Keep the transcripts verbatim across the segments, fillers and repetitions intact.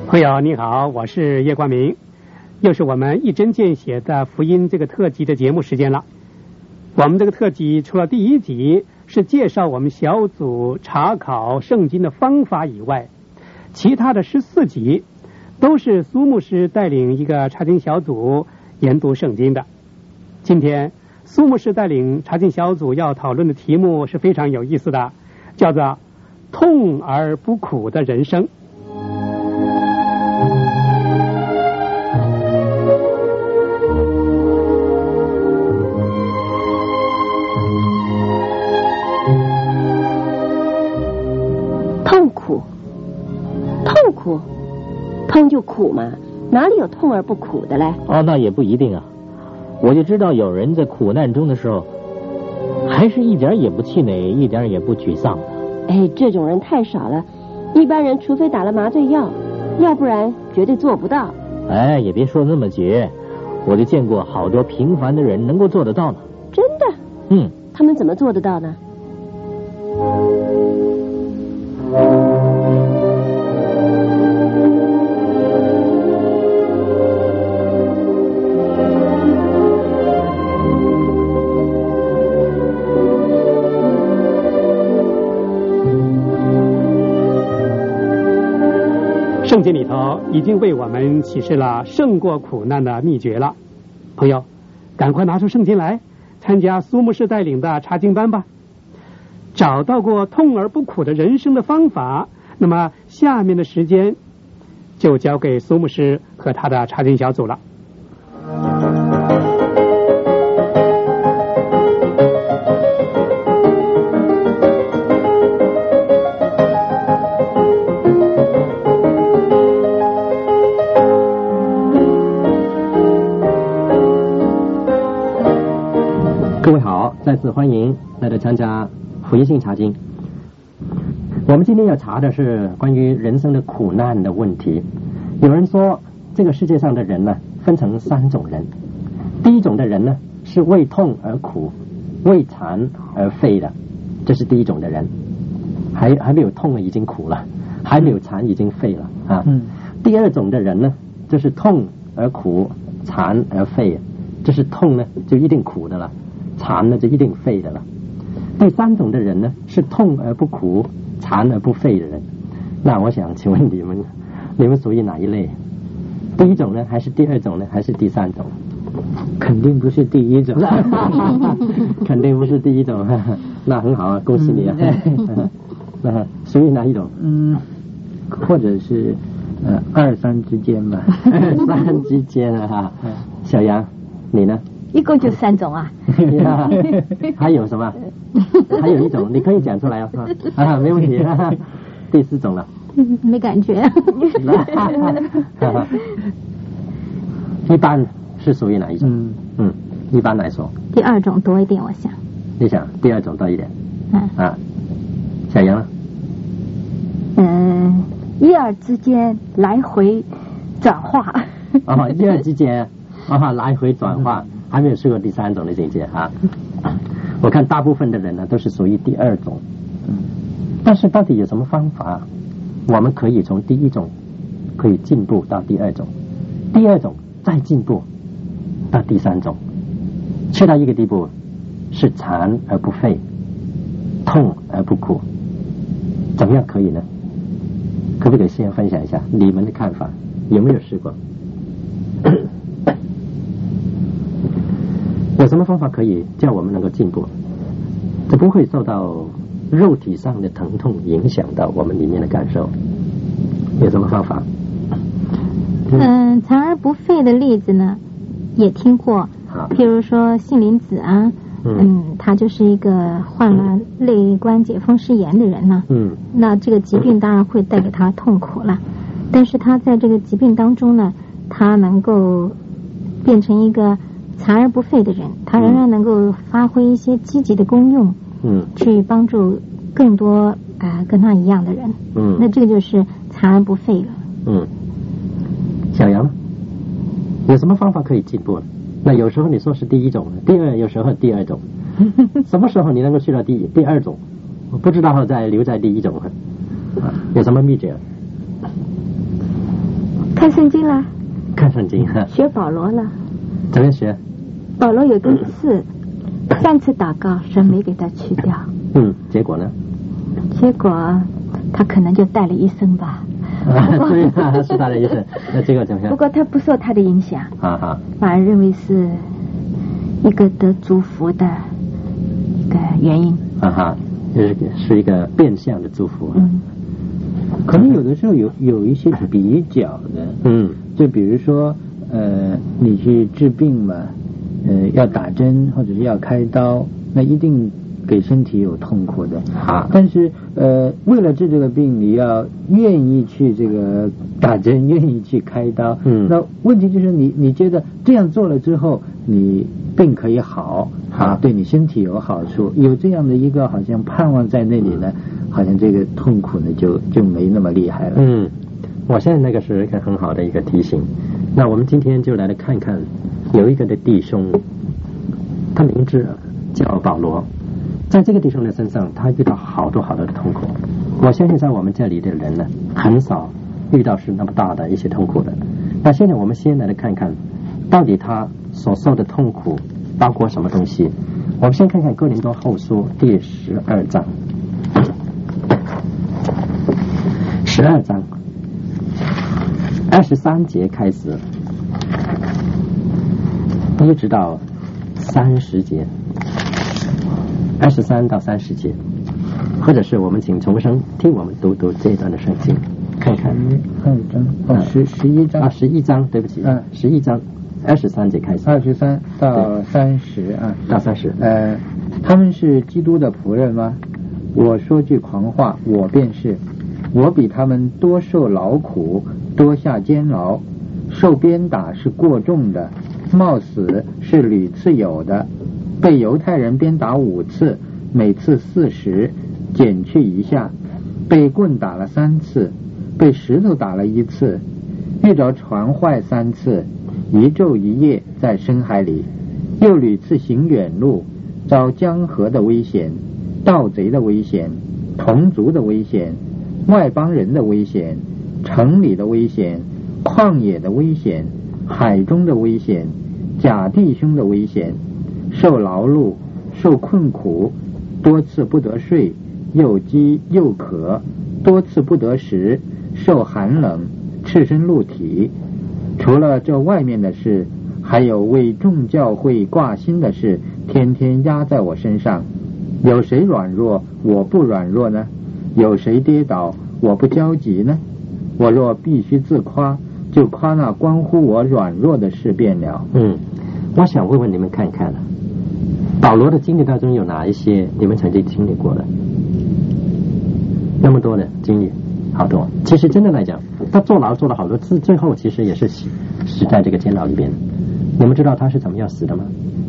朋友你好，我是叶光明，又是我们一针见血的福音这个特辑的节目时间了。我们这个特辑除了第一集是介绍我们小组查考圣经的方法以外，其他的十四集都是苏牧师带领一个查经小组研读圣经的。今天苏牧师带领查经小组要讨论的题目是非常有意思的，叫做痛而不苦的人生。 痛苦，痛苦，痛就苦嘛，哪里有痛而不苦的嘞？ 哦，那也不一定啊。我就知道有人在苦难中的时候，还是一点也不气馁，一点也不沮丧的。 哎，这种人太少了，一般人除非打了麻醉药，要不然绝对做不到。 哎，也别说那么绝，我就见过好多平凡的人能够做得到呢。 真的？ 嗯， 他们怎么做得到呢？ 圣经里头已经为我们启示了胜过苦难的秘诀了。朋友，赶快拿出圣经来，参加苏牧师带领的查经班吧。找到过痛而不苦的人生的方法，那么下面的时间就交给苏牧师和他的查经小组了。 各位好，再次欢迎来到参加福音性查经。我们今天要查的是关于人生的苦难的问题。有人说这个世界上的人呢分成三种人，第一种的人呢是为痛而苦，为残而废的，这是第一种的人，还还没有痛已经苦了，还没有残已经废了啊。嗯。第二种的人呢就是痛而苦，残而废，这是痛呢就一定苦的了，残呢就一定废的了。第三种的人呢是痛而不苦，残而不废的人。那我想请问你们，你们属于哪一类？第一种呢，还是第二种呢，还是第三种？ 肯定不是第一种。 肯定不是第一种。那很好啊，恭喜你啊。那属于哪一种？ 嗯，或者是呃二三之间吧。 二三之间啊哈。小杨，你呢？ 一共就三种啊。 还有什么？还有一种，你可以讲出来啊，啊，没问题。第四种了。 没感觉。 一般是属于哪一种？嗯嗯，一般来说。 第二种多一点，我想。 你想第二种多一点？ 嗯啊，小杨呢？ 嗯，一二之间来回转化。 哦，一二之间啊，来回转化。还没有试过第三种的境界啊！我看大部分的人呢都是属于第二种，嗯，但是到底有什么方法，我们可以从第一种可以进步到第二种，第二种再进步到第三种，去到一个地步是残而不废，痛而不苦，怎么样可以呢？可不可以先分享一下你们的看法？有没有试过？有什么方法可以叫我们能够进步，这不会受到肉体上的疼痛影响到我们里面的感受？有什么方法？ 嗯，残而不废的例子呢也听过，譬如说杏林子啊，嗯, 嗯他就是一个患了肋关节风湿炎的人呢，嗯，那这个疾病当然会带给他痛苦了，但是他在这个疾病当中呢，他能够变成一个残而不废的人，他仍然能够发挥一些积极的功用，嗯，去帮助更多啊、呃、跟他一样的人，嗯，那这个就是残而不废了。 嗯，小杨呢？有什么方法可以进步呢？那有时候你说是第一种，第二有时候第二种，什么时候你能够去到第第二种？我不知道再留在第一种，啊，有什么秘诀？ 看圣经啦。 看圣经哈。 学保罗了。 怎么学？ 保罗有根刺，三次祷告，神没给他去掉。 嗯，结果呢？ 结果他可能就带了一生吧。 对啊，是他的意思。那结果怎么样？ 不过他不受他的影响， 啊哈， 反而认为是一个得祝福的一个原因。 啊哈，就是是一个变相的祝福。 嗯， 可能有的时候有有一些比较的， 嗯， 就比如说呃，你去治病嘛，呃，要打针或者是要开刀，那一定给身体有痛苦的。 好， 但是呃，为了治这个病，你要愿意去这个打针，愿意去开刀。 嗯， 那问题就是你你觉得这样做了之后，你病可以好，啊，对你身体有好处，有这样的一个好像盼望在那里呢，好像这个痛苦呢就就没那么厉害了。 嗯，我现在那个是一个很好的一个提醒。那我们今天就来来看看，有一个的弟兄，他名字叫保罗。在这个弟兄的身上，他遇到好多好多的痛苦。我相信在我们这里的人呢，很少遇到是那么大的一些痛苦的。那现在我们先来看看，到底他所受的痛苦包括什么东西？我们先看看哥林多后书第十二章，十二章二十三节开始，一直到三十节。二十三到三十节，或者是我们请重生听我们读读这一段的圣经，看看。 二章哦，十十一章啊，十一章，对不起， 嗯， 十一章二十三节开始， 二十三到三十啊， 到三十。 呃，他们是基督的仆人吗？我说句狂话，我便是。我比他们多受劳苦，多下监牢，受鞭打是过重的，冒死是屡次有的。被犹太人鞭打五次，每次四十，减去一下；被棍打了三次，被石头打了一次，遇着船坏三次，一昼一夜在深海里，又屡次行远路，遭江河的危险，盗贼的危险，同族的危险，外邦人的危险，城里的危险，旷野的危险，海中的危险，假弟兄的危险，受劳碌，受困苦，多次不得睡，又饥又渴，多次不得食，受寒冷，赤身露体。除了这外面的事，还有为众教会挂心的事，天天压在我身上。有谁软弱，我不软弱呢？有谁跌倒，我不焦急呢？我若必须自夸，就夸那关乎我软弱的事便了。 嗯，我想问问你们看看了，保罗的经历当中有哪一些你们曾经经历过的？那么多的经历，好多。其实真的来讲，他坐牢坐了好多次，最后其实也是死死在这个监牢里边。你们知道他是怎么样死的吗？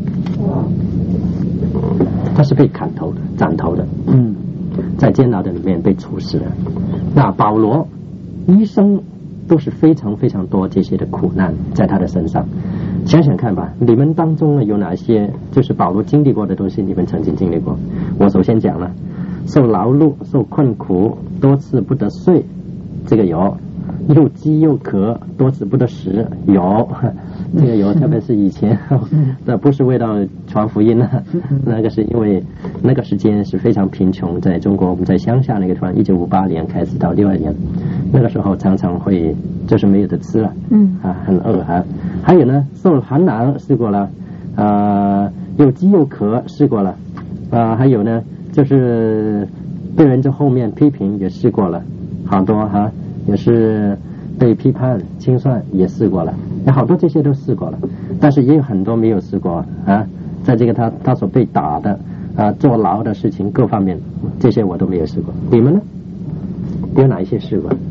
他是被砍头的，斩头的。 嗯， 在监牢的里面被处死了。那保罗一生都是非常非常多这些的苦难在他的身上。想想看吧，你们当中呢有哪些就是保罗经历过的东西，你们曾经经历过？我首先讲了，受劳碌、受困苦，多次不得睡，这个有；又饥又渴，多次不得食，有。这个有，特别是以前，那不是为了传福音呢，那个是因为那个时间是非常贫穷，在中国我们在乡下那个地方，一九五八年开始到六二年，那个时候常常会就是没有得吃了， 嗯啊，很饿啊。还有呢，受寒冷试过了，啊、呃，又饥又渴试过了，啊、呃，还有呢，就是被人在后面批评也试过了，好多哈、啊，也是被批判清算也试过了。有好多这些都试过了，但是也有很多没有试过啊。在这个他他所被打的啊，坐牢的事情各方面，这些我都没有试过。你们呢？有哪一些试过？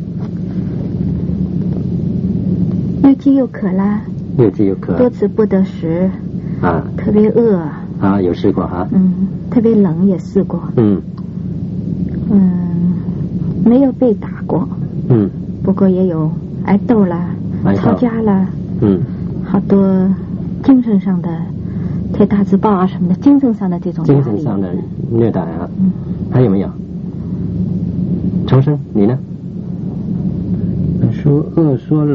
又饥又渴啦， 又饥又渴， 多次不得食啊， 特别饿啊，有试过哈、啊。 嗯，特别冷也试过。 嗯嗯，没有被打过。 嗯， 不过也有挨斗啦。吵架了， 嗯， 好多精神上的贴大字报啊什么的，精神上的这种精神上的虐待啊，嗯，还有没有？重生，你呢？ 说饿说冷呢，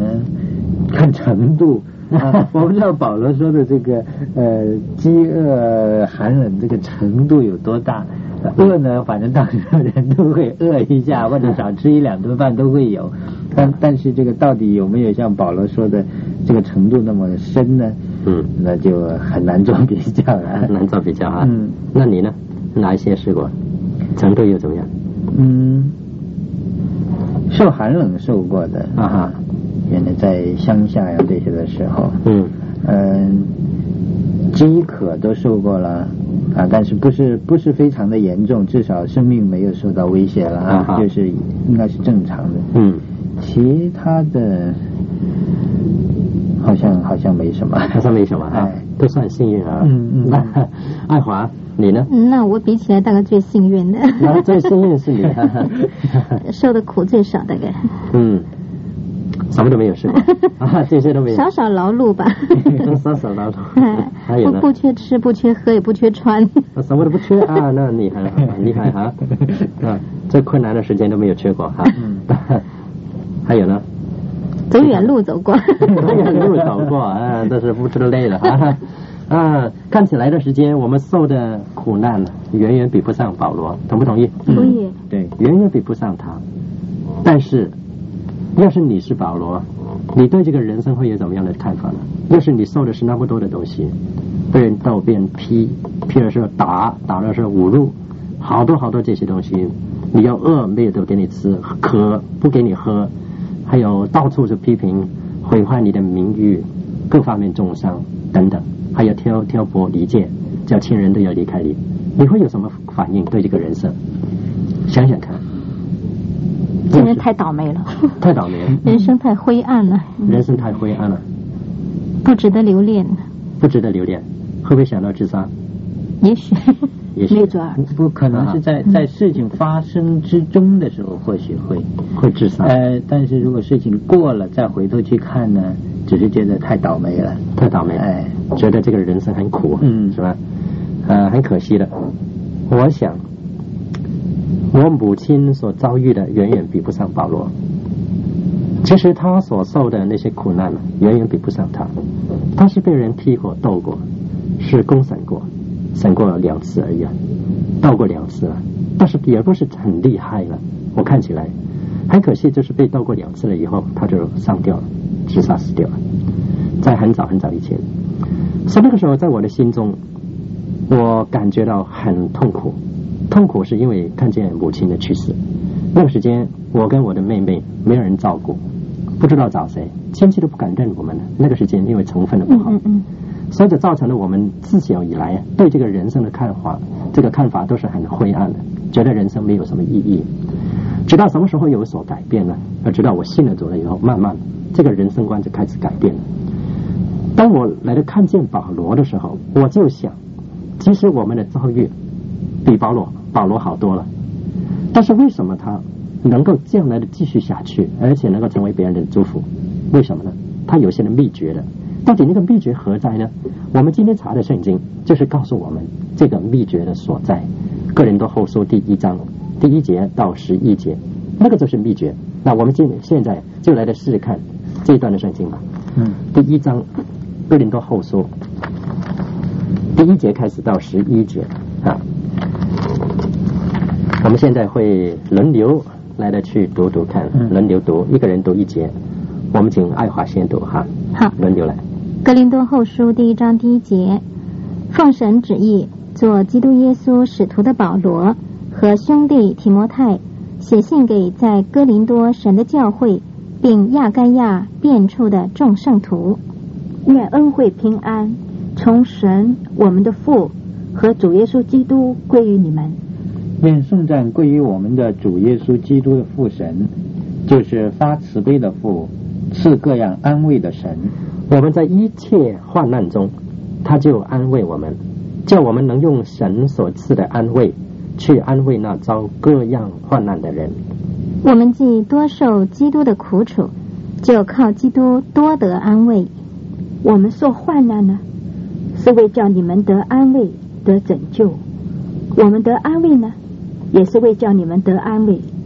看程度。啊，我不知道保罗说的这个呃饥饿寒冷这个程度有多大。饿呢，反正当时人都会饿一下，或者少吃一两顿饭都会有。但但是这个到底有没有像保罗说的这个程度那么深呢？嗯，那就很难做比较了， 很难做比较啊。 嗯， 那你呢？哪一些试过？程度又怎么样？ 嗯，受寒冷受过的啊哈。原来在乡下呀这些的时候，嗯嗯，饥渴都受过了啊，但是不是不是非常的严重，至少生命没有受到威胁了啊，啊就是应该是正常的。嗯，其他的好像好像没什么， 好像没什么啊，哎、都算幸运啊。嗯嗯，那爱华你呢？ 那我比起来大概最幸运的。 那最幸运是你， 受的苦最少大概。嗯。 什么都没有试过啊，这些都没有。 少少劳碌吧。 少少劳碌。还有呢？ 不缺吃，不缺喝，也不缺穿。 什么都不缺啊，那厉害了，厉害哈！啊，最困难的时间都没有缺过哈。还有呢？ 走远路走过。 走远路走过啊，这是不知累的啊。啊，看起来的时间，我们受的苦难远远比不上保罗，同不同意？ 同意。 对，远远比不上他。但是。要是你是保罗，你对这个人生会有怎么样的看法呢？要是你受的是那么多的东西，被人斗、被人批，批的时候打，打的时候侮辱，好多好多这些东西，你要饿没有都给你吃，渴不给你喝，还有到处是批评，毁坏你的名誉，各方面重伤等等，还有挑挑拨离间，叫亲人都要离开你，你会有什么反应？对这个人生，想想看。 真是太倒霉了， 太倒霉了， 人生太灰暗了， 人生太灰暗了， 不值得留恋， 不值得留恋，会不会想到自杀？ 也许， 也许没准儿， 不可能是在在事情发生之中的时候，或许会会自杀。 呃，但是如果事情过了，再回头去看呢，只是觉得太倒霉了， 太倒霉了，哎，觉得这个人生很苦，嗯，是吧？呃，很可惜的，我想。我母亲所遭遇的远远比不上保罗，其实他所受的那些苦难远远比不上他。他是被人踢过、斗过，是公审过，审过两次而已，斗过两次了，但是也不是很厉害了。我看起来很可惜，就是被斗过两次了以后，他就上吊了，自杀死掉了，在很早很早以前。所以那个时候，在我的心中，我感觉到很痛苦。痛苦是因为看见母亲的去世，那个时间我跟我的妹妹没有人照顾，不知道找谁，亲戚都不敢认我们了。那个时间因为成分的不好，嗯嗯所以就造成了我们自小以来对这个人生的看法，这个看法都是很灰暗的，觉得人生没有什么意义。直到什么时候有所改变呢？而直到我信了主了以后，慢慢这个人生观就开始改变了。当我来到看见保罗的时候，我就想，其实我们的遭遇比保罗保罗好多了，但是为什么他能够这样来的继续下去，而且能够成为别人的祝福？为什么呢？他有些的秘诀的，到底那个秘诀何在呢？我们今天查的圣经就是告诉我们这个秘诀的所在。哥林多后书第一章第一节到十一节，那个就是秘诀。那我们今现在就来的试试看这一段的圣经吧。嗯，第一章哥林多后书第一节开始到十一节啊。我们现在会轮流来的去读读看，嗯、轮流读，一个人读一节。我们请爱华先读哈。 好， 轮流来。 哥林多后书第一章第一节，奉神旨意，做基督耶稣使徒的保罗和兄弟提摩太，写信给在哥林多神的教会，并亚该亚遍处的众圣徒， 愿恩惠平安从神我们的父和主耶稣基督归于你们。 愿颂赞归于我们的主耶稣基督的父神，就是发慈悲的父，赐各样安慰的神。 我们在一切患难中，他就安慰我们，叫我们能用神所赐的安慰去安慰那遭各样患难的人。 我们既多受基督的苦楚，就靠基督多得安慰。 我们受患难呢，是为叫你们得安慰得拯救；我们得安慰呢，也是为叫你们得安慰，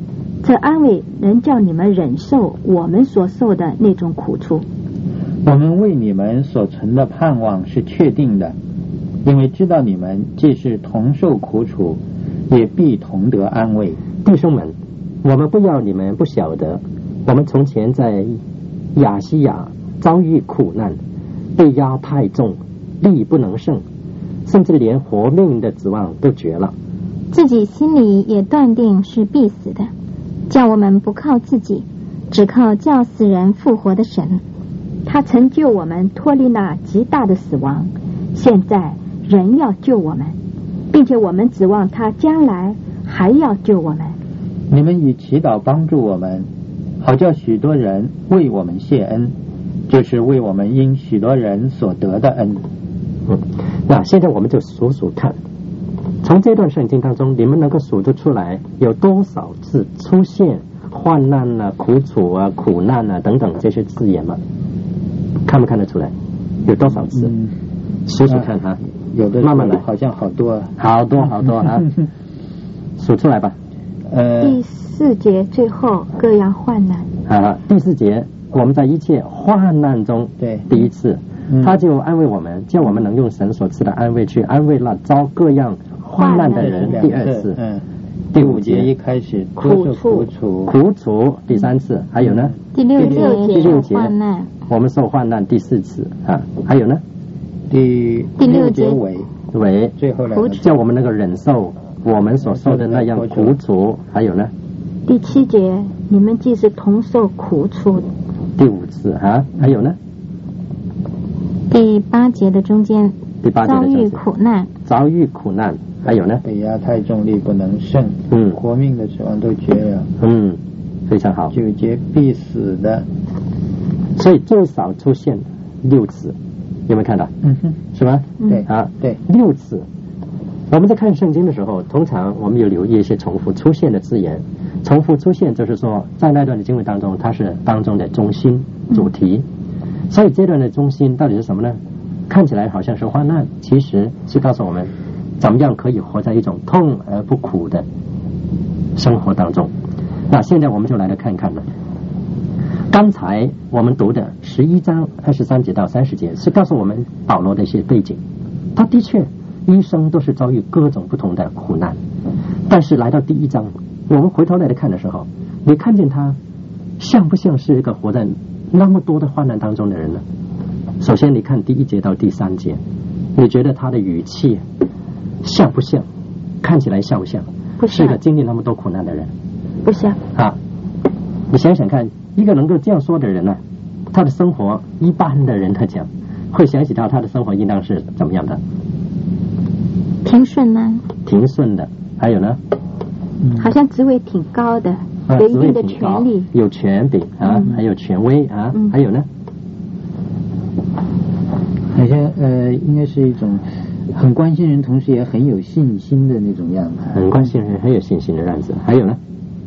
这安慰能叫你们忍受我们所受的那种苦处。 我们为你们所存的盼望是确定的，因为知道你们既是同受苦楚，也必同得安慰。 弟兄们，我们不要你们不晓得，我们从前在亚细亚遭遇苦难，被压太重，力不能胜，甚至连活命的指望都绝了， 自己心里也断定是必死的，叫我们不靠自己，只靠叫死人复活的神。 他曾救我们脱离那极大的死亡，现在仍要救我们，并且我们指望他将来还要救我们。 你们以祈祷帮助我们，好叫许多人为我们谢恩，就是为我们因许多人所得的恩。 嗯，那现在我们就数数看，从这段圣经当中，你们能够数得出来有多少次出现患难啊、苦楚啊、苦难啊等等这些字眼吗？看不看得出来？有多少次？嗯，数数看啊， 有的慢慢来， 好像好多， 好多好多啊，数出来吧。 呃，第四节最后各样患难啊，第四节我们在一切患难中， 对， 第一次，嗯、他就安慰我们，叫我们能用神所赐的安慰去安慰那遭各样患难的人。第二次， 嗯， 第五节一开始苦楚苦楚，第三次，还有呢？ 第六节第六节患难， 我们受患难第四次啊，还有呢？ 第第六节尾尾， 最后来叫我们能够忍受我们所受的那样苦楚，还有呢？ 第七节，你们既是同受苦楚。 第五次啊，还有呢？ 第八节的中间， 第八节的遭遇苦难， 遭遇苦难，还有呢？ 被压太重，力不能胜， 嗯， 活命的指望都绝了， 嗯，非常好。 九节必死的， 所以最少出现六次，有没有看到？ 嗯哼， 是吧？ 对啊， 对， 六次。我们在看圣经的时候，通常我们有留意一些重复出现的字眼。重复出现就是说，在那段的经文当中，它是当中的中心主题。嗯、所以这段的中心到底是什么呢？看起来好像是患难，其实是告诉我们怎么样可以活在一种痛而不苦的生活当中。那现在我们就来来看看了。刚才我们读的十一章二十三节到三十节是告诉我们保罗的一些背景。他的确一生都是遭遇各种不同的苦难，但是来到第一章，我们回头来看的时候，你看见他像不像是一个活在那么多的患难当中的人呢？首先你看第一节到第三节，你觉得他的语气像不像？看起来像不像？ 不像， 是个经历那么多苦难的人。 不像啊！你想想看，一个能够这样说的人呢、啊，他的生活一般的人来讲，会想起到他的生活应当是怎么样的？ 平顺呢？ 平顺的，还有呢？ 嗯、好像职位挺高的， 啊、 有一定的权利， 有权柄啊、嗯，还有权威啊，嗯、还有呢？ 好像呃，应该是一种很关心人，同时也很有信心的那种样子。 很关心人，很有信心的样子。还有呢？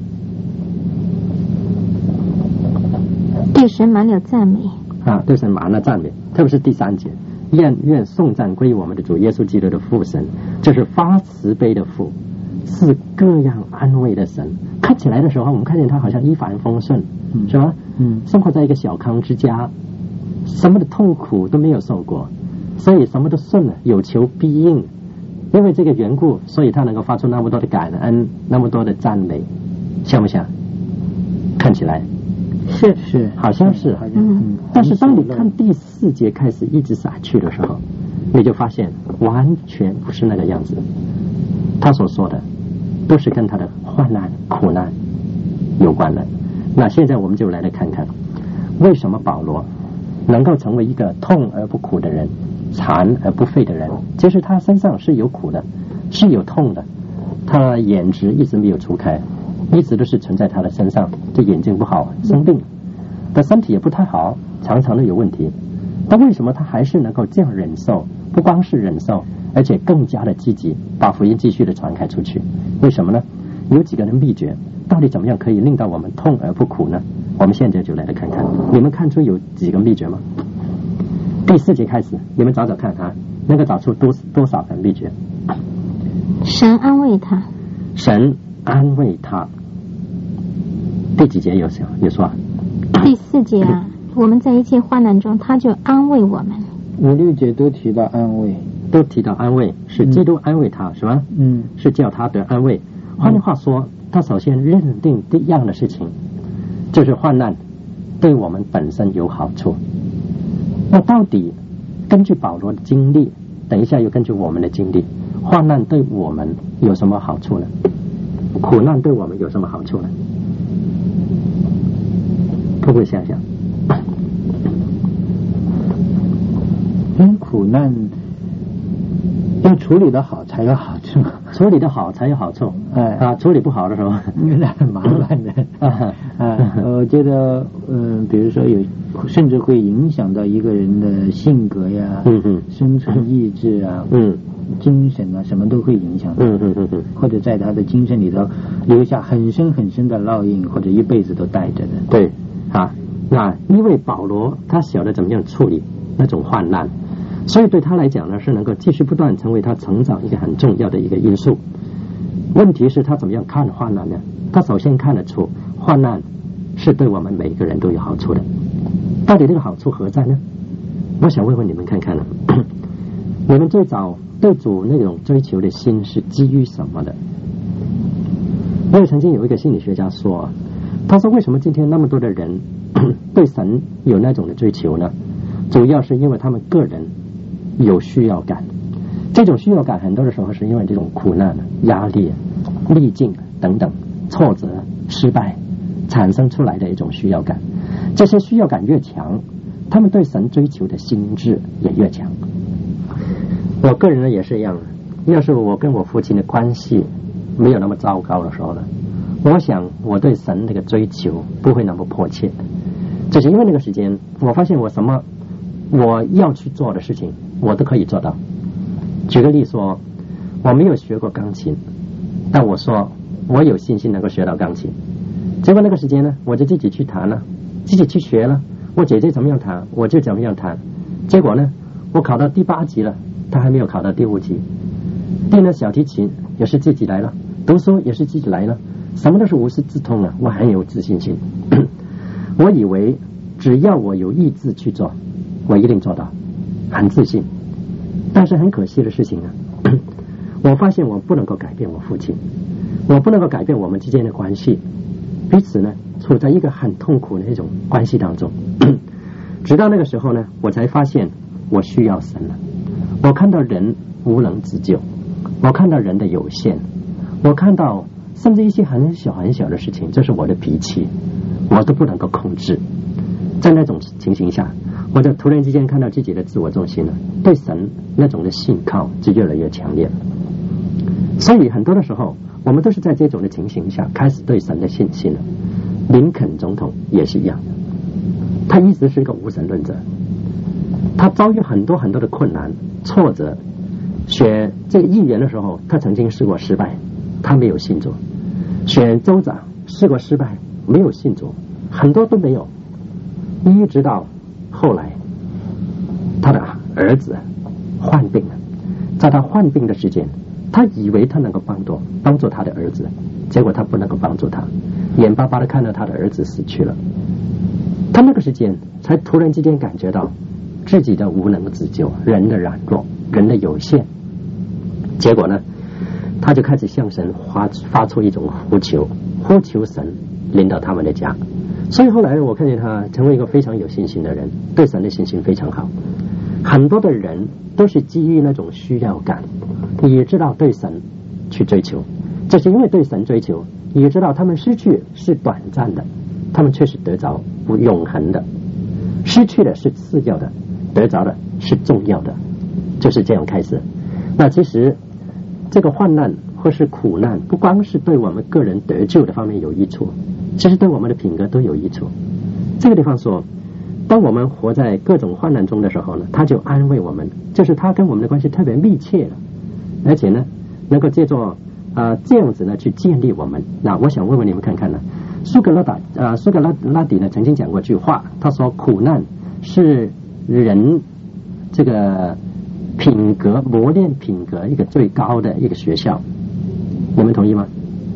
对神满了赞美啊，对神满了赞美，特别是第三节，愿愿颂赞归于我们的主耶稣基督的父神，这是发慈悲的父，是各样安慰的神。看起来的时候，我们看见他好像一帆风顺，嗯、是吧？嗯，生活在一个小康之家，什么的痛苦都没有受过，所以什么都顺了，有求必应。因为这个缘故，所以他能够发出那么多的感恩，那么多的赞美，像不像？看起来是是，好像是，嗯。但是当你看第四节开始一直下去的时候，你就发现完全不是那个样子。他所说的都是跟他的患难、苦难有关的。那现在我们就来来看看，为什么保罗能够成为一个痛而不苦的人，残而不废的人？其实他身上是有苦的，是有痛的，他眼睛一直没有除开，一直都是存在他的身上，这眼睛不好，生病，他身体也不太好，常常都有问题。但为什么他还是能够这样忍受？不光是忍受，而且更加的积极，把福音继续的传开出去。为什么呢？有几个人秘诀，到底怎么样可以令到我们痛而不苦呢？我们现在就来来看看，你们看出有几个秘诀吗？第四节开始，你们找找看啊，能够找出多多少个秘诀？ 神安慰他， 神安慰他。 第几节有有说？ 第四节啊，我们在一切患难中，他就安慰我们。 五六节都提到安慰， 都提到安慰，是基督安慰他，是吧？嗯，是叫他得安慰。换句话说，他首先认定第一样的事情，就是患难对我们本身有好处。那到底根据保罗的经历，等一下又根据我们的经历，患难对我们有什么好处呢？苦难对我们有什么好处呢？会不会想想？ 因为苦难要处理的好才有好处， 处理的好才有好处。哎啊，处理不好的时候， 那很麻烦的。啊啊，我觉得，嗯、呃，比如说有，甚至会影响到一个人的性格呀，嗯嗯，生存意志啊，嗯，精神啊，什么都会影响到。嗯嗯嗯嗯，或者在他的精神里头留下很深很深的烙印，或者一辈子都带着的。 对啊，那因为保罗他晓得怎么样处理那种患难。所以对他来讲呢，是能够继续不断成为他成长一个很重要的一个因素。问题是他怎么样看患难呢？他首先看得出患难是对我们每个人都有好处的。到底这个好处何在呢？我想问问你们看看呢，你们最早对主那种追求的心是基于什么的？因为曾经有一个心理学家说，他说为什么今天那么多的人对神有那种的追求呢？主要是因为他们个人有需要感，这种需要感很多的时候是因为这种苦难、压力、逆境等等挫折、失败产生出来的一种需要感。这些需要感越强，他们对神追求的心智也越强。我个人呢也是一样，要是我跟我父亲的关系没有那么糟糕的时候呢，我想我对神那个追求不会那么迫切。只是因为那个时间，我发现我什么我要去做的事情我都可以做到。举个例说，我没有学过钢琴，但我说我有信心能够学到钢琴。结果那个时间呢，我就自己去弹了，自己去学了，我姐姐怎么样弹我就怎么样弹。结果呢，我考到第八级了，她还没有考到第五级。练了小提琴也是自己来了，读书也是自己来了，什么都是无师自通了，我很有自信心。我以为只要我有意志去做，我一定做到，很自信。但是很可惜的事情呢，我发现我不能够改变我父亲，我不能够改变我们之间的关系，彼此呢处在一个很痛苦的一种关系当中。直到那个时候呢，我才发现我需要神了。我看到人无能自救，我看到人的有限，我看到甚至一些很小很小的事情，这是我的脾气，我都不能够控制。在那种情形下，我就突然之间看到自己的自我中心了，对神那种的信靠就越来越强烈了。所以很多的时候，我们都是在这种的情形下开始对神的信心了。林肯总统也是一样的，他一直是一个无神论者，他遭遇很多很多的困难挫折。选这个议员的时候，他曾经试过失败，他没有信主；选州长试过失败，没有信主，很多都没有。一直到后来他的儿子患病了，在他患病的时间，他以为他能够帮助帮助他的儿子，结果他不能够帮助他，眼巴巴的看到他的儿子死去了。他那个时间才突然之间感觉到自己的无能自救，人的软弱，人的有限。结果呢，他就开始向神发发出一种呼求，呼求神领导他们的家。所以后来我看见他成为一个非常有信心的人，对神的信心非常好。很多的人都是基于那种需要感，也知道对神去追求，这是因为对神追求，也知道他们失去是短暂的，他们却是得着不永恒的，失去的是次要的，得着的是重要的，就是这样开始。那其实这个患难或是苦难，不光是对我们个人得救的方面有益处，其实对我们的品格都有益处。这个地方说，当我们活在各种患难中的时候呢，他就安慰我们，就是他跟我们的关系特别密切了，而且呢能够借助啊、呃、这样子呢去建立我们。那我想问问你们看看呢，苏格拉底啊、呃、苏格拉拉底呢曾经讲过一句话，他说苦难是人这个品格磨练品格一个最高的一个学校，你们同意吗？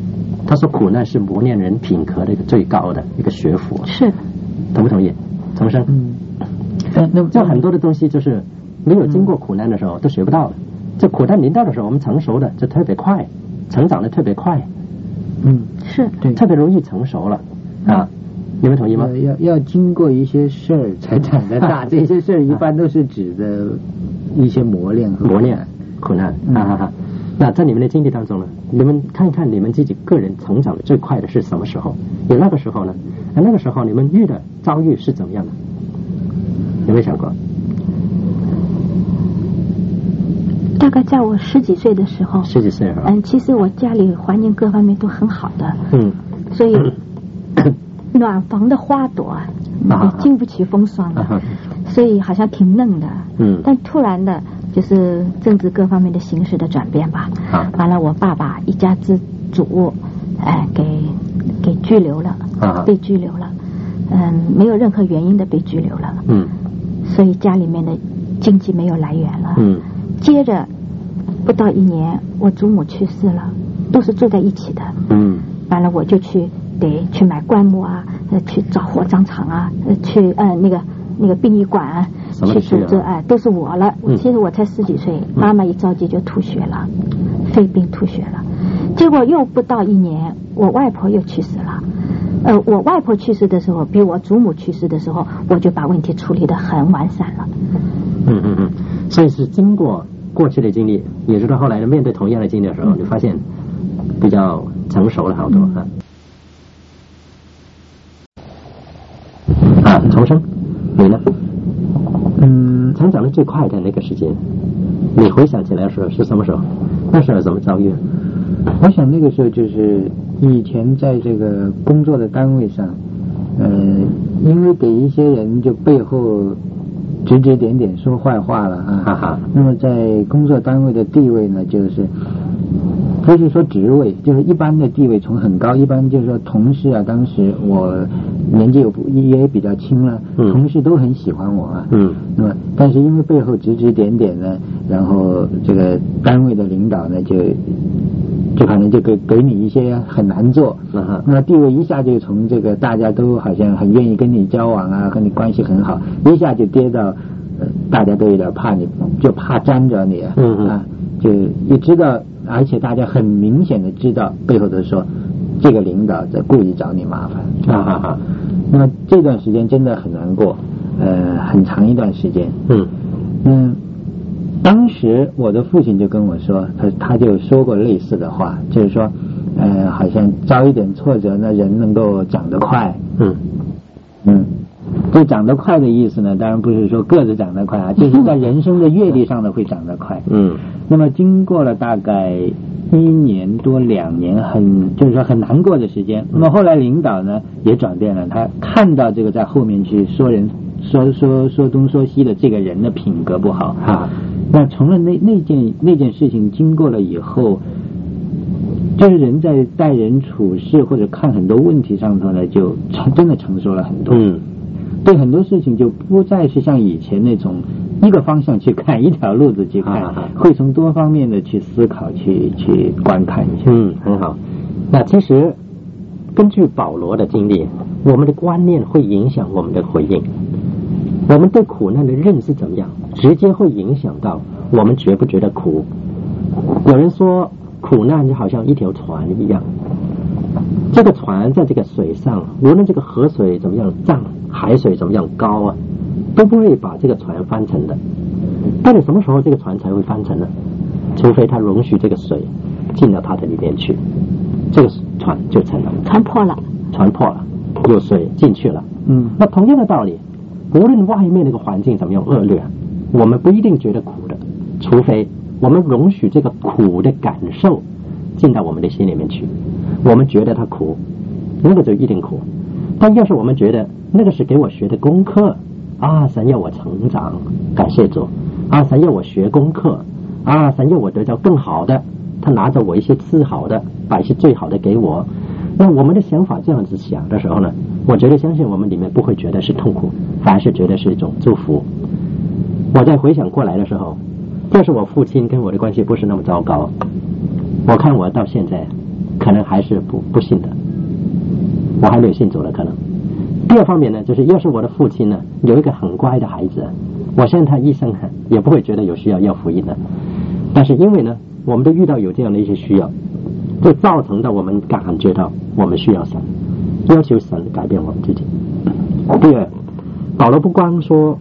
他说苦难是磨练人品格的一个最高的一个学府。 是， 同不同意？重生。 嗯，那就很多的东西就是没有经过苦难的时候都学不到的。这苦难临到的时候，我们成熟的就特别快，成长的特别快。 嗯， 是， 对， 特别容易成熟了啊。你们同意吗？ 要要经过一些事儿才长得大，这些事儿一般都是指的一些磨练和磨练苦难啊哈哈。那在你们的经历当中呢，你们看一看你们自己个人成长的最快的是什么时候？有那个时候呢？那个时候你们遇的遭遇是怎么样的？有没有想过？ 大概在我十几岁的时候， 十几岁啊， 嗯，其实我家里环境各方面都很好的， 嗯， 所以暖房的花朵啊， 啊经不起风霜的，啊、所以好像挺嫩的， 嗯， 但突然的就是政治各方面的形势的转变吧，啊，完了我爸爸一家之主，哎，给给拘留了，啊，被拘留了，嗯，没有任何原因的被拘留了， 嗯， 所以家里面的经济没有来源了， 嗯。 接着不到一年，我祖母去世了，都是住在一起的。 嗯， 完了我就去得去买棺木啊，呃，去找火葬场啊，呃，去呃那个那个殡仪馆啊，去组织哎、呃，都是我了。嗯、其实我才十几岁，妈妈一着急就吐血了，肺病吐血了。结果又不到一年，我外婆又去世了。呃，我外婆去世的时候，比我祖母去世的时候，我就把问题处理得很完善了。 嗯嗯嗯，所以是经过过去的经历，也就是后来面对同样的经历的时候，你发现比较成熟了好多啊。啊，重生，你呢？嗯，成长的最快的那个时间，你回想起来的时候是什么时候？那时候有什么遭遇？ 我想那个时候就是以前在这个工作的单位上，呃，因为给一些人就背后指指点点说坏话了啊， 哈哈。 那么在工作单位的地位呢，就是不是说职位，就是一般的地位从很高，一般就是说同事啊，当时我年纪有也比较轻了，嗯、同事都很喜欢我啊， 嗯， 那么但是因为背后指指点点呢，然后这个单位的领导呢就就可能就给给你一些很难做， 嗯、 那地位一下就从这个大家都好像很愿意跟你交往啊，和你关系很好，一下就跌到、呃、大家都有点怕你，就怕沾着你啊， 嗯啊，就也知道，而且大家很明显的知道背后都说这个领导在故意找你麻烦， 啊哈哈。 那么这段时间真的很难过，呃，很长一段时间， 嗯嗯。当时我的父亲就跟我说，他他就说过类似的话，就是说，呃，好像遭一点挫折呢，人能够长得快。 嗯嗯，这长得快的意思呢，当然不是说个子长得快啊，就是在人生的阅历上呢会长得快。 嗯， 那么经过了大概一年多两年很就是说很难过的时间，那么后来领导呢也转变了，他看到这个在后面去说人说说说东说西的这个人的品格不好啊。 那从了那那件那件事情经过了以后，就是人在待人处事或者看很多问题上头呢，就真的成熟了很多。 嗯， 对很多事情就不再是像以前那种一个方向去看，一条路子去看， 啊、 会从多方面的去思考，去去观看一下。 嗯，很好。那其实根据保罗的经历，我们的观念会影响我们的回应。我们对苦难的认识怎么样，直接会影响到我们觉不觉得苦。有人说苦难就好像一条船一样，这个船在这个水上，无论这个河水怎么样涨，海水怎么样高啊，都不会把这个船翻沉的。到底什么时候这个船才会翻沉呢？除非它容许这个水进到它的里面去，这个船就沉了， 船破了， 船破了，有水进去了。 嗯， 那同样的道理，无论外面那个环境怎么样恶劣，我们不一定觉得苦的，除非我们容许这个苦的感受进到我们的心里面去，我们觉得它苦，那个就一定苦。但要是我们觉得那个是给我学的功课啊，神要我成长，感谢主啊，神要我学功课啊，神要我得到更好的，他拿着我一些次好的，把一些最好的给我。那我们的想法这样子想的时候呢，我觉得相信我们里面不会觉得是痛苦，反而是觉得是一种祝福。我在回想过来的时候，要是我父亲跟我的关系不是那么糟糕，我看我到现在可能还是不不信的，我还没有信主了可能。第二方面呢，就是要是我的父亲呢有一个很乖的孩子，我相信他一生也不会觉得有需要要福音的，但是因为呢我们都遇到有这样的一些需要，就造成的我们感觉到我们需要神，要求神改变我们自己。第二，保罗不光说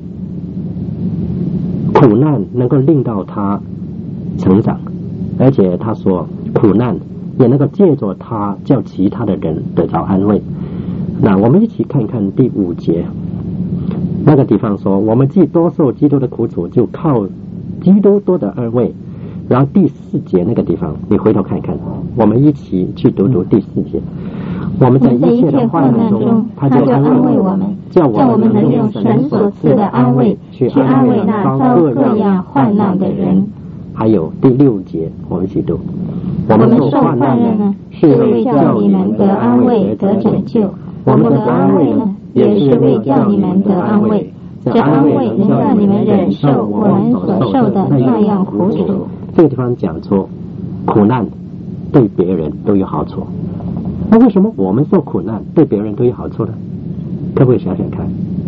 苦难能够令到他成长，而且他说苦难也能够借着他叫其他的人得到安慰。那我们一起看看第五节那个地方说，我们既多受基督的苦楚，就靠基督多的安慰。然后第四节那个地方你回头看看，我们一起去读读第四节。我们在一切的患难中，他就安慰我们，叫我们能用神所赐的安慰去安慰那遭各样患难的人。还有第六节我们一起读，我们受患难呢，是为叫你们得安慰得拯救，我们的安慰呢，也是为叫你们得安慰，这安慰能让你们忍受我们所受的那样苦楚。这个地方讲出苦难对别人都有好处，那为什么我们受苦难对别人都有好处呢？可不可以想想看？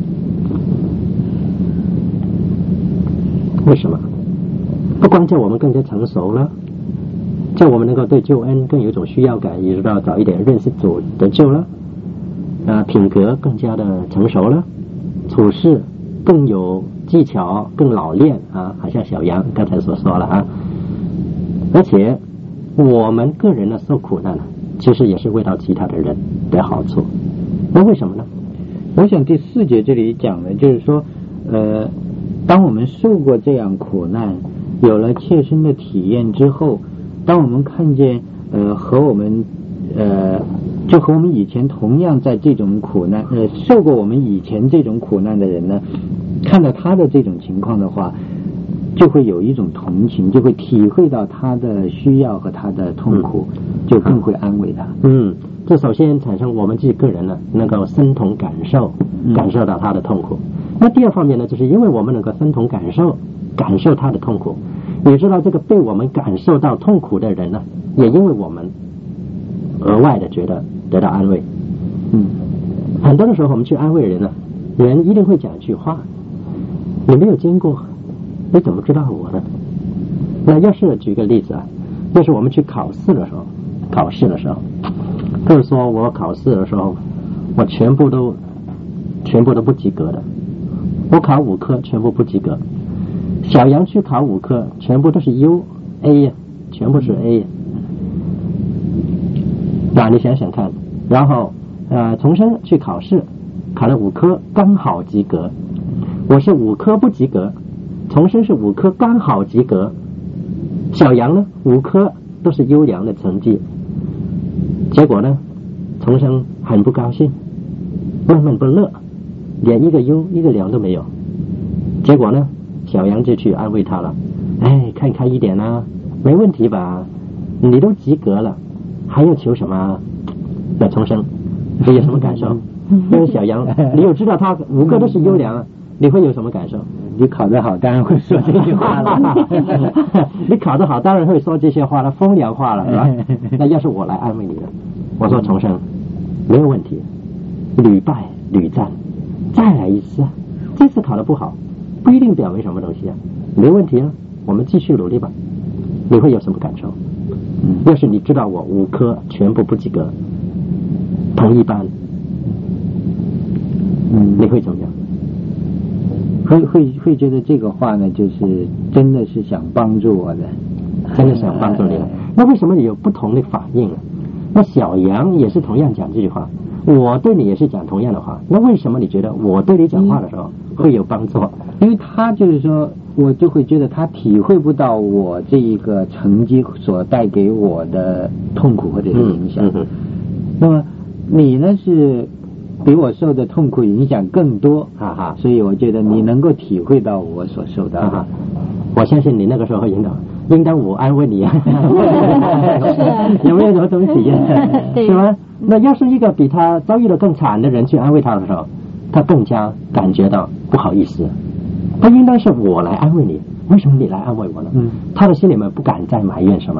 为什么？不光叫我们更加成熟了，叫我们能够对救恩更有一种需要感，也知道早一点认识主得救了，啊，品格更加的成熟了，处事更有技巧，更老练啊，好像小杨刚才所说了啊。而且我们个人的受苦难呢，其实也是为到其他的人的好处。那为什么呢？ 我想第四节这里讲的就是说，呃，当我们受过这样苦难，有了切身的体验之后，当我们看见呃和我们呃就和我们以前同样在这种苦难呃受过我们以前这种苦难的人呢，看到他的这种情况的话，就会有一种同情，就会体会到他的需要和他的痛苦，嗯、就更会安慰他。嗯， 这首先产生我们自己个人呢能够身同感受，感受到他的痛苦。嗯、那第二方面呢，就是因为我们能够身同感受，感受他的痛苦，也知道这个被我们感受到痛苦的人呢，也因为我们额外的觉得得到安慰。嗯，很多的时候我们去安慰人呢，人一定会讲一句话：你没有经过，你怎么知道我呢？那要是举个例子啊，要是我们去考试的时候，考试的时候，就是说我考试的时候，我全部都全部都不及格的，我考五科全部不及格，小杨去考五科全部都是 U A 呀，全部是 A 呀。那你想想看，然后呃，重生去考试，考了五科刚好及格，我是五科不及格，重生是五科刚好及格，小杨呢五科都是优良的成绩，结果呢重生很不高兴，闷闷不乐，连一个优一个良都没有。结果呢小杨就去安慰他了，哎，看开一点啊，没问题吧，你都及格了还要求什么？那重生你有什么感受？因为小杨你有知道他五个都是优良，你会有什么感受？ 你考得好当然会说这句话了你考得好当然会说这些话了，风凉话了，是吧？那要是我来安慰你了，我说重生没有问题，屡败屡战，再来一次，这次考得不好不一定表明什么东西啊，没问题啊，我们继续努力吧。你会有什么感受？嗯、要是你知道我五科全部不及格，同一班，嗯，你会怎么样？ 会会会觉得这个话呢，就是真的是想帮助我的， 真的想帮助你了。那为什么你有不同的反应呢？那小杨也是同样讲这句话，我对你也是讲同样的话，那为什么你觉得我对你讲话的时候会有帮助？ 因为他就是说，我就会觉得他体会不到我这一个成绩所带给我的痛苦或者是影响。嗯嗯、那么你呢是比我受的痛苦影响更多，哈哈，所以我觉得你能够体会到我所受到的。哈哈， 我相信你那个时候会引导，应当我安慰你啊，有没有什么体验？是吗？那要是一个比他遭遇的更惨的人去安慰他的时候，他更加感觉到不好意思。他应当是我来安慰你，为什么你来安慰我呢？嗯，他的心里面不敢再埋怨什么了，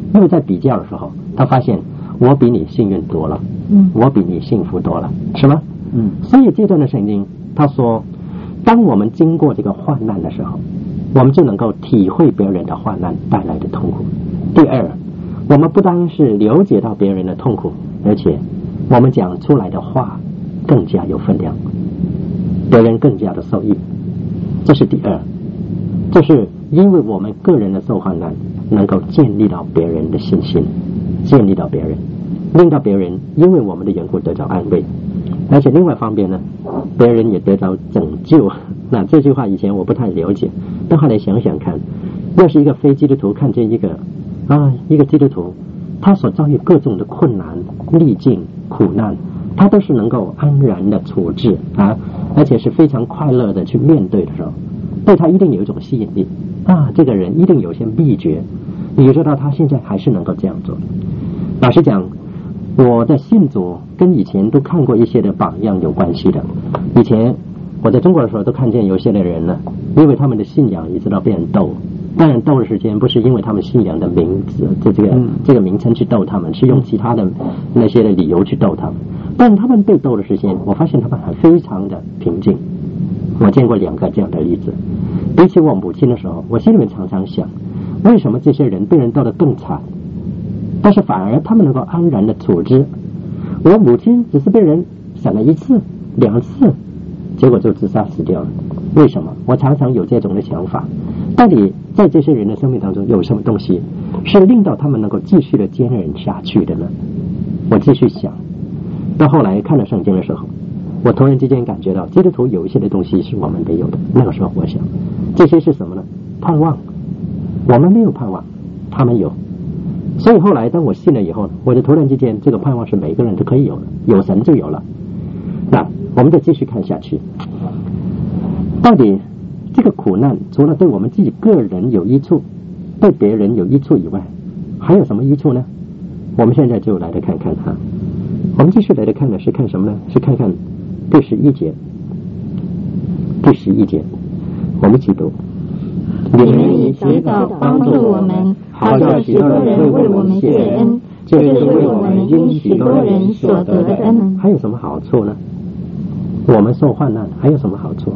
因为在比较的时候，他发现我比你幸运多了， 嗯， 我比你幸福多了，是吗？ 嗯， 所以这段的圣经他说，当我们经过这个患难的时候，我们就能够体会别人的患难带来的痛苦。第二，我们不单是了解到别人的痛苦，而且我们讲出来的话更加有分量，别人更加的受益。这是第二，这是因为我们个人的受患难，能够建立到别人的信心，建立到别人，令到别人因为我们的缘故得到安慰。而且另外一方面呢，别人也得到拯救。那这句话以前我不太了解，但后来想想看，要是一个非基督徒看见一个啊一个基督徒，他所遭遇各种的困难、逆境、苦难，他都是能够安然的处置啊，而且是非常快乐的去面对的时候，对他一定有一种吸引力啊，这个人一定有些秘诀，你就知道他现在还是能够这样做。老实讲，我的信主跟以前都看过一些的榜样有关系的。以前我在中国的时候都看见有些的人呢，因为他们的信仰一直到被人斗，当然斗的时间不是因为他们信仰的名字这这个、嗯、这个名称去斗他们，是用其他的那些的理由去斗他们。但他们被斗的时间，我发现他们还非常的平静。我见过两个这样的例子。比起我母亲的时候，我心里面常常想，为什么这些人被人斗得更惨，但是反而他们能够安然的处置？我母亲只是被人闪了一次两次，结果就自杀死掉了。为什么？我常常有这种的想法，到底在这些人的生命当中有什么东西是令到他们能够继续的坚韧下去的呢？我继续想，到后来看了圣经的时候，我突然之间感觉到基督徒有一些的东西是我们没有的。那个时候我想，这些是什么呢？盼望。我们没有盼望，他们有。所以后来当我信了以后，我就突然之间这个盼望是每个人都可以有的，有神就有了。那我们再继续看下去，到底这个苦难除了对我们自己个人有益处，对别人有益处以外，还有什么益处呢？我们现在就来来看看哈。我们继续来来看的是看什么呢？是看看第十一节。第十一节，我们一起读。 你们以祈祷帮助我们，好叫许多人为我们谢恩，这是为我们因许多人所得的恩。 还有什么好处呢？我们受患难还有什么好处？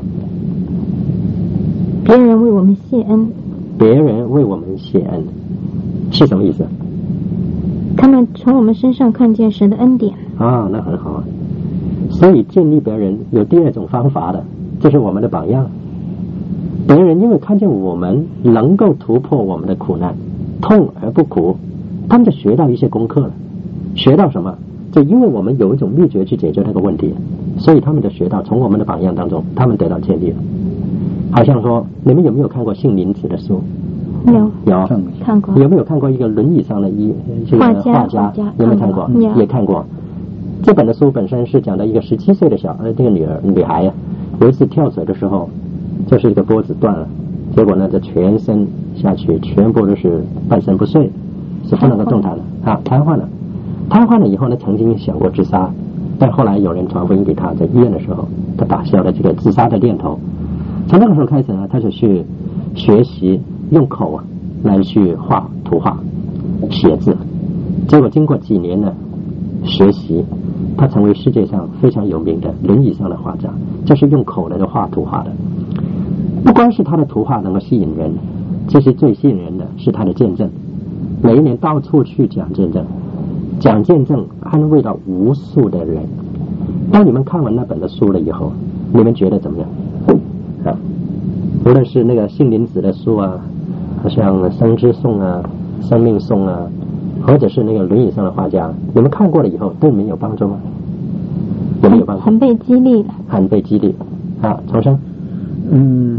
别人为我们谢恩。 别人为我们谢恩是什么意思？ 他们从我们身上看见神的恩典啊，那很好啊。所以建立别人有第二种方法的，这是我们的榜样。别人因为看见我们能够突破我们的苦难，痛而不苦，他们就学到一些功课了。学到什么？就因为我们有一种秘诀去解决那个问题，所以他们就学到从我们的榜样当中，他们得到建立了。好像说，你们有没有看过杏林子的书？ 有， 有看过。 有没有看过一个轮椅上的一这个画家？有没有看过？也看过。这本的书本身是讲的一个十七岁的小呃这个女儿女孩呀、啊，有一次跳水的时候，就是一个脖子断了，结果呢，这全身下去，全部都是半身不遂，是不能够动弹的啊，瘫痪了。瘫痪了以后呢，曾经想过自杀，但后来有人传福音给他，在医院的时候，他打消了这个自杀的念头。从那个时候开始呢，他就去学习用口啊来去画图画、写字。结果经过几年的学习，他成为世界上非常有名的轮椅上的画家，就是用口来的画图画的。不光是他的图画能够吸引人，其实最吸引人的是他的见证。每一年到处去讲见证，讲见证安慰到无数的人。当你们看完那本的书了以后，你们觉得怎么样？啊，无论是那个杏林子的书啊，好像生之颂啊、生命颂啊，或者是那个轮椅上的画家，你们看过了以后，对你们有帮助吗？有没有帮助？ 很被激励了， 很被激励。啊，重生。 嗯，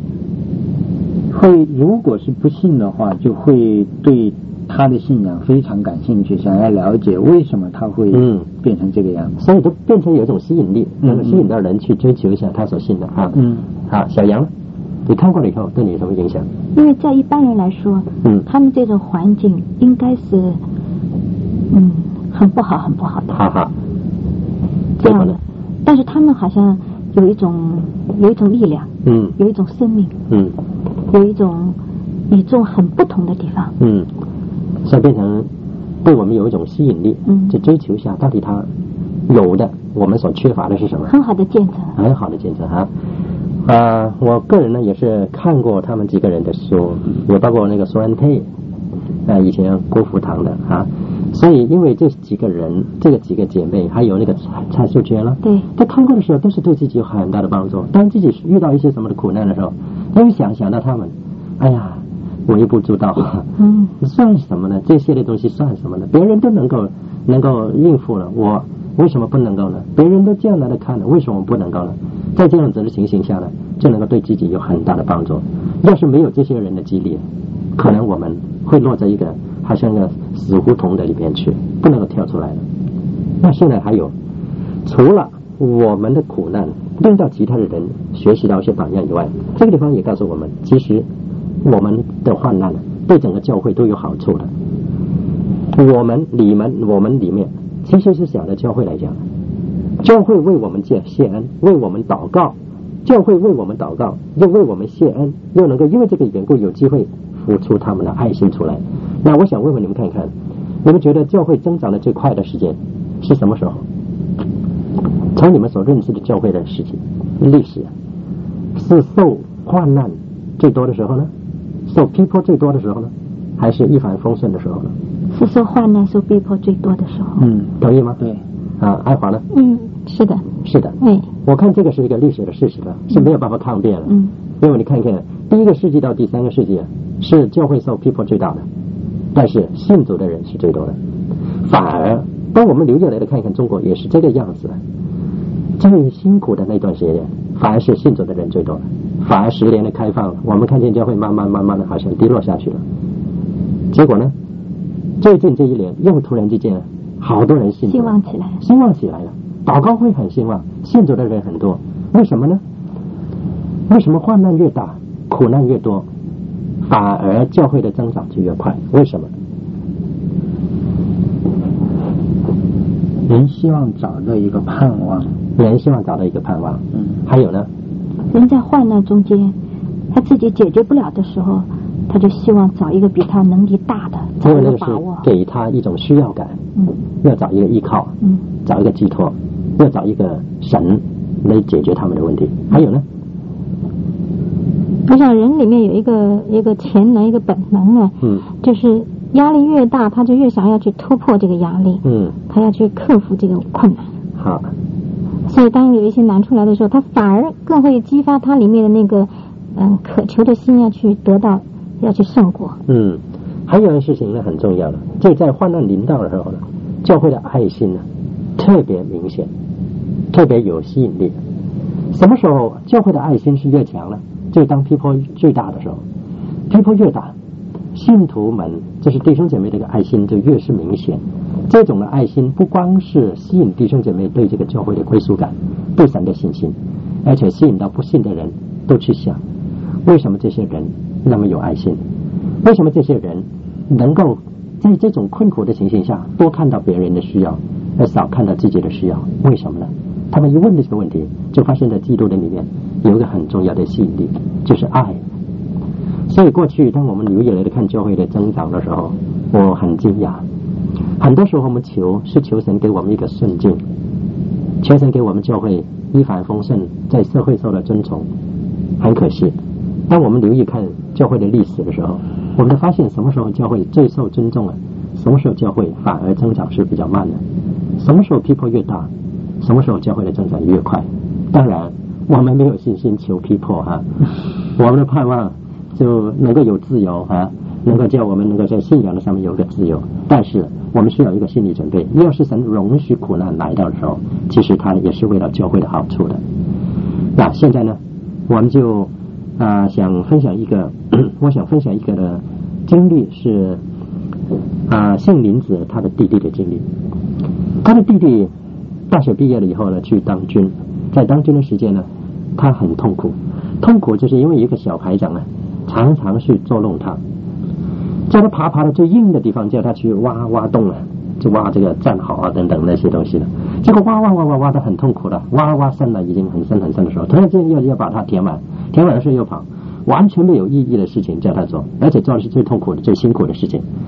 会如果是不信的话，就会对他的信仰非常感兴趣，想要了解为什么他会变成这个样子， 嗯、所以都变成有一种吸引力，能够吸引到人去追求一下他所信的啊。嗯，好，小杨，你看过了以后对你有什么影响？ 因为在一般人来说，嗯，他们这种环境应该是，嗯，很不好，很不好的。 哈哈， 这样的，但是他们好像有一种有一种力量， 嗯， 有一种生命， 嗯， 有一种与众很不同的地方， 嗯。 所以变成对我们有一种吸引力， 嗯， 去追求一下到底他有的我们所缺乏的是什么。 很好的见证， 很好的见证哈。啊，我个人呢也是看过他们几个人的书，也包括那个苏安佩，啊，以前郭福堂的啊。所以因为这几个人，这个几个姐妹，还有那个蔡蔡素娟了， 对， 在看过的时候都是对自己有很大的帮助。当自己遇到一些什么的苦难的时候，都会想想到他们，哎呀，微不足道， 嗯， 算什么呢？这些的东西算什么呢？别人都能够能够应付了，我为什么不能够呢？别人都这样来的看了，为什么我不能够呢？在这样子的情形下呢，就能够对自己有很大的帮助。要是没有这些人的激励，可能我们会落在一个好像一个死胡同的里边去，不能够跳出来了。那现在还有，除了我们的苦难令到其他的人学习到一些榜样以外，这个地方也告诉我们，其实我们的患难对整个教会都有好处的。我们你们我们里面其实是想着教会来讲，教会为我们借谢恩，为我们祷告，教会为我们祷告，又为我们谢恩，又能够因为这个缘故有机会付出他们的爱心出来。那我想问问你们看看，你们觉得教会增长的最快的时间是什么时候？从你们所认识的教会的事情历史，是受患难最多的时候呢？受逼迫最多的时候呢？还是一帆风顺的时候呢？ 是受患难受逼迫最多的时候。 嗯，同意吗？ 对。 啊，爱华呢？ 嗯，是的， 是的。 对， 我看这个是一个历史的事实了，是没有办法抗辩了。 嗯， 因为你看看第一个世纪到第三个世纪是教会受逼迫最大的，但是信主的人是最多的。反而当我们留下来的看看中国也是这个样子，最辛苦的那段时间反而是信主的人最多的，反而十年的开放了，我们看见教会慢慢慢慢的好像低落下去了。结果呢，最近这一年又突然之间好多人信主， 兴旺起来， 兴旺起来了，祷告会很兴旺，信主的人很多。为什么呢？为什么患难越大，苦难越多，反而教会的增长就越快？为什么？ 人希望找到一个盼望， 人希望找到一个盼望。嗯，还有呢， 人在患难中间，他自己解决不了的时候，他就希望找一个比他能力大的，找一个把握， 给他一种需要感。 嗯， 要找一个依靠， 嗯， 找一个寄托，要找一个神来解决他们的问题。还有呢， 我想人里面有一个一个潜能，一个本能啊， 嗯， 就是压力越大，他就越想要去突破这个压力， 嗯， 他要去克服这个困难。 好， 所以当有一些难出来的时候，他反而更会激发他里面的那个嗯渴求的心，要去得到，要去胜过。 嗯，还有一件事情呢很重要的，就在患难临到的时候呢，教会的爱心呢特别明显，特别有吸引力。什么时候教会的爱心是越强呢？就当逼迫最大的时候，逼迫越大，信徒们就是弟兄姐妹这个爱心就越是明显。这种的爱心不光是吸引弟兄姐妹对这个教会的归属感，对神的信心，而且吸引到不信的人都去想，为什么这些人那么有爱心？为什么这些人能够在这种困苦的情形下多看到别人的需要，而少看到自己的需要？为什么呢？他们一问这个问题，就发现在基督的里面有一个很重要的吸引力，就是爱。所以过去当我们留意来看教会的增长的时候，我很惊讶。很多时候我们求是求神给我们一个顺境，求神给我们教会一帆风顺，在社会受到尊崇。很可惜，当我们留意看教会的历史的时候，我们就发现什么时候教会最受尊重了，什么时候教会反而增长是比较慢的，什么时候逼迫越大，什么时候教会的增长越快。当然我们没有信心求逼迫哈，我们的盼望就能够有自由哈，能够叫我们能够在信仰的上面有一个自由。但是我们需要一个心理准备，要是神容许苦难来到的时候，其实它也是为了教会的好处的。那现在呢，我们就啊、呃、想分享一个我想分享一个的经历，是啊、呃、杏林子他的弟弟的经历。他的弟弟大学毕业了以后呢，去当军，在当军的时间呢，他很痛苦，痛苦就是因为一个小排长呢，常常去捉弄他，叫他爬爬到最硬的地方，叫他去挖挖洞啊，就挖这个战壕啊等等那些东西的。结果挖挖挖挖挖的很痛苦的，挖挖深了已经很深很深的时候，突然间要要把它填满，填满的时候又跑，完全没有意义的事情叫他做，而且做的是最痛苦的最辛苦的事情。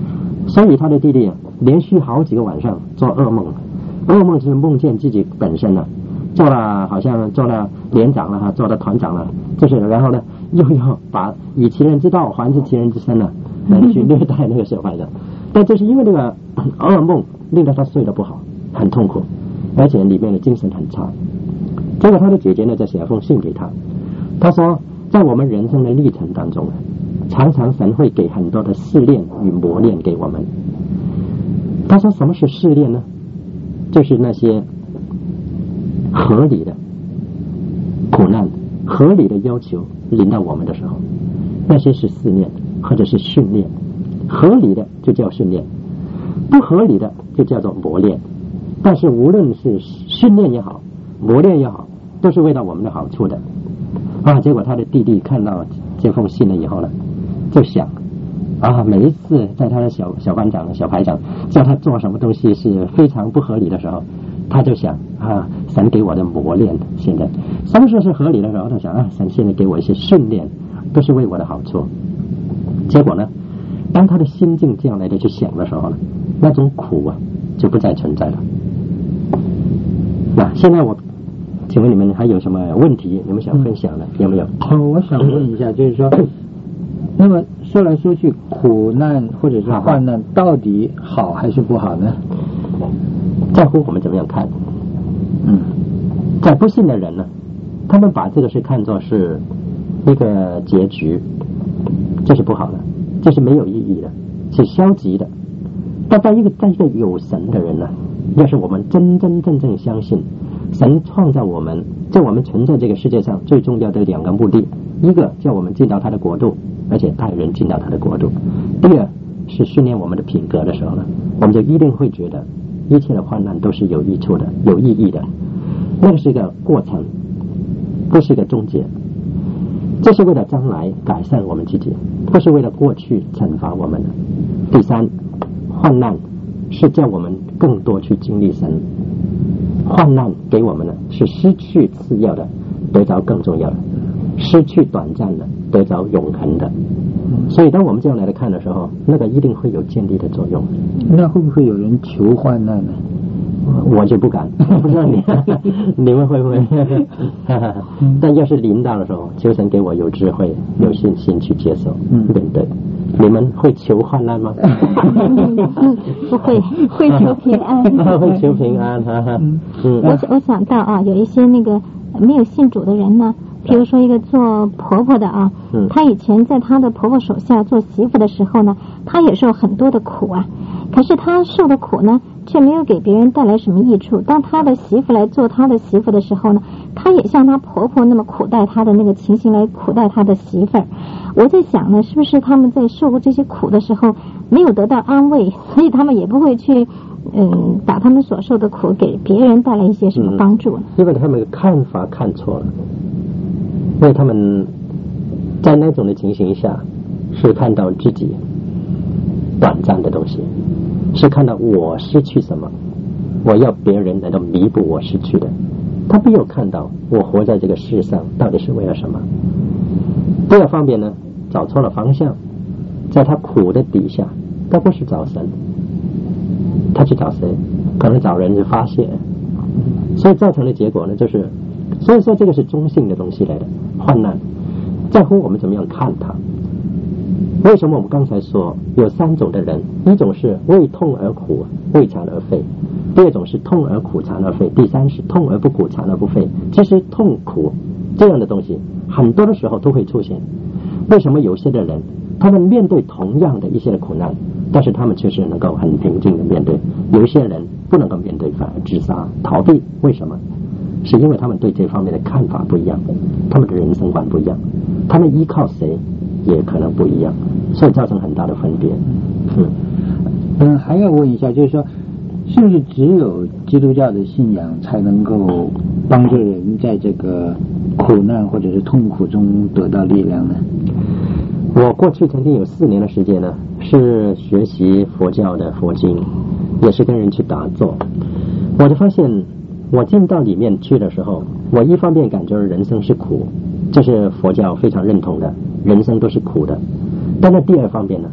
所以他的弟弟连续好几个晚上做噩梦，噩梦就是梦见自己本身呢、啊、做了好像做了连长了哈，做了团长了，就是然后呢又要把以其人之道还治其人之身呢、啊、来去虐待那个小孩的。但就是因为这个噩梦令到他睡得不好，很痛苦，而且里面的精神很差。结果他的姐姐呢就写了封信给他，他说在我们人生的历程当中，常常神会给很多的试炼与磨练给我们。他说什么是试炼呢？就是那些合理的苦难、合理的要求临到我们的时候，那些是试炼或者是训练。合理的就叫训练，不合理的就叫做磨练。但是无论是训练也好，磨练也好，都是为了我们的好处的啊。结果他的弟弟看到这封信了以后呢，就想啊，每一次在他的小小班长、小排长叫他做什么东西是非常不合理的时候，他就想啊，神给我的磨练，现在什么时候是合理的时候，他想啊，神现在给我一些训练，都是为我的好处。结果呢，当他的心境这样来的去想的时候呢，那种苦啊就不再存在了。那现在我请问你们还有什么问题你们想分享的、嗯、有没有？ 哦，我想问一下，就是说那么说来说去，苦难或者是患难到底好还是不好呢？ 在乎我们怎么样看。 嗯， 在不信的人呢，他们把这个事看作是一个结局，这是不好的，这是没有意义的，是消极的。但在一个在一个有神的人呢，要是我们真真正正相信神创造我们，在我们存在这个世界上最重要的两个目的，一个叫我们进到他的国度，而且带人进到他的国度；第二是训练我们的品格的时候呢，我们就一定会觉得一切的患难都是有益处的、有意义的。那个是一个过程，不是一个终结。这是为了将来改善我们自己，不是为了过去惩罚我们的。第三，患难是叫我们更多去经历神。患难给我们的是失去次要的得着更重要的，失去短暂的得着永恒的。所以当我们这样来看的时候，那个一定会有建立的作用。 那会不会有人求患难呢？ 我就不敢，不知道你你们会不会？但要是临到的时候，求神给我有智慧、有信心去接受、面对。你们会求患难吗？ 不会， 会求平安。 会求平安，哈哈。嗯， 我我想到啊，有一些那个没有信主的人呢，比如说一个做婆婆的啊，嗯、她以前在她的婆婆手下做媳妇的时候呢，她也受很多的苦啊。可是她受的苦呢，却没有给别人带来什么益处。当她的媳妇来做她的媳妇的时候呢，她也像她婆婆那么苦待她的那个情形来苦待她的媳妇儿。我在想呢，是不是他们在受过这些苦的时候没有得到安慰，所以他们也不会去嗯把他们所受的苦给别人带来一些什么帮助呢？ 嗯、因为他们的看法看错了，因为他们在那种的情形下是看到自己短暂的东西，是看到我失去什么，我要别人来到弥补我失去的。他没有看到我活在这个世上到底是为了什么。第二方面呢，找错了方向，在他苦的底下，他不是找神，他去找谁？可能找人去发泄，所以造成的结果呢，就是，所以说这个是中性的东西来的。患难在乎我们怎么样看它。为什么我们刚才说有三种的人？一种是为痛而苦，为馋而废；第二种是痛而苦，馋而废；第三是痛而不苦，馋而不废。其实痛苦这样的东西很多的时候都会出现。为什么有些的人他们面对同样的一些的苦难，但是他们确实能够很平静的面对，有一些人不能够面对，反而自杀逃避？为什么？是因为他们对这方面的看法不一样，他们的人生观不一样，他们依靠谁也可能不一样，所以造成很大的分别。嗯嗯，还要问一下，就是说是不是只有基督教的信仰才能够帮助人在这个苦难或者是痛苦中得到力量呢？ 我过去曾经有四年的时间呢，是学习佛教的佛经，也是跟人去打坐。我就发现我进到里面去的时候，我一方面感觉人生是苦，这是佛教非常认同的，人生都是苦的。但在第二方面呢，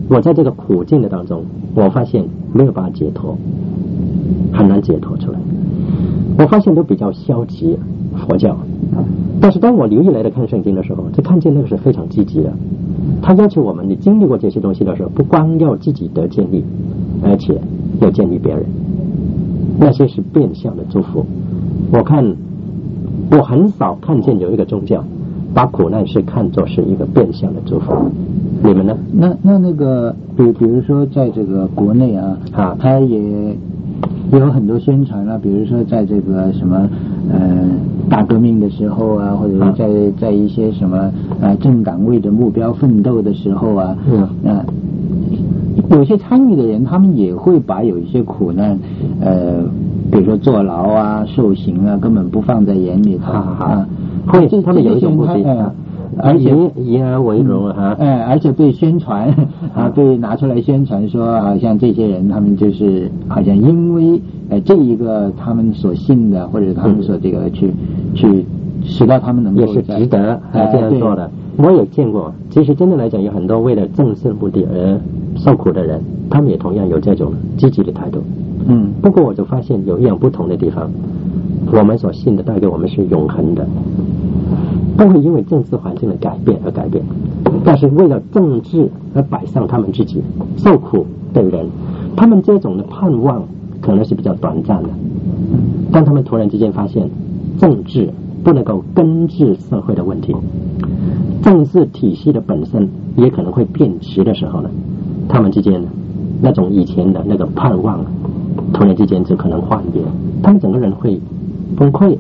我在这个苦境的当中，我发现没有办法解脱，很难解脱出来。我发现都比较消极，佛教。但是当我留意来的看圣经的时候，就看见那个是非常积极的。他要求我们，你经历过这些东西的时候，不光要自己得建立，而且要建立别人。那些是变相的祝福。我看，我很少看见有一个宗教把苦难是看作是一个变相的祝福。你们呢？ 那那那个，比比如说在这个国内啊，啊，他也有很多宣传啊，比如说在这个什么呃大革命的时候啊，或者是在、啊、在一些什么呃政党为着目标奋斗的时候啊，嗯啊。呃有些参与的人，他们也会把有一些苦难，呃，比如说坐牢啊、受刑啊，根本不放在眼里头啊。 会，他们有一种目的， 呃、而且以而为荣啊， 哎、呃，而且被宣传啊，被拿出来宣传说，好像这些人他们就是好像因为呃这一个他们所信的，或者他们所这个去、嗯、去使到他们能够也是值得呃这样做的。我也见过，其实真的来讲，有很多为了政治目的而受苦的人，他们也同样有这种积极的态度。嗯，不过我就发现有一样不同的地方，我们所信的带给我们是永恒的，不会因为政治环境的改变而改变，但是为了政治而摆上他们自己受苦的人，他们这种的盼望可能是比较短暂的，当他们突然之间发现政治不能够根治社会的问题，政治体系的本身也可能会变质的时候呢，他们之间呢那种以前的那个盼望突然之间就可能幻灭，他们整个人会崩溃。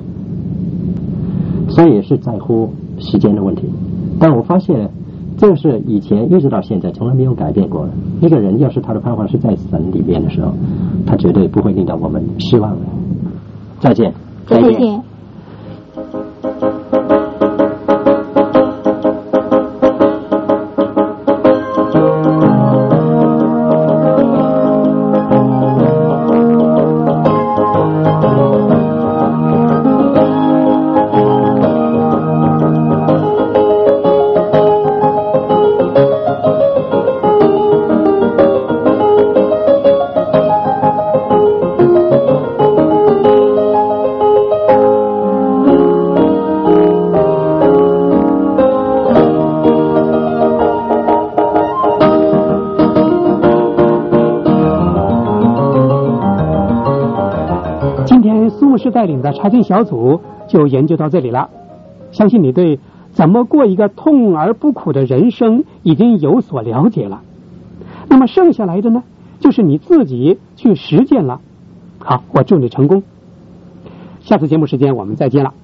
所以是在乎时间的问题。但我发现这是以前一直到现在从来没有改变过的。一个人要是他的盼望是在神里面的时候，他绝对不会令到我们失望的。再见。 再见。 带领的查经小组就研究到这里了，相信你对怎么过一个痛而不苦的人生已经有所了解了。那么剩下来的呢，就是你自己去实践了。好，我祝你成功。下次节目时间我们再见了。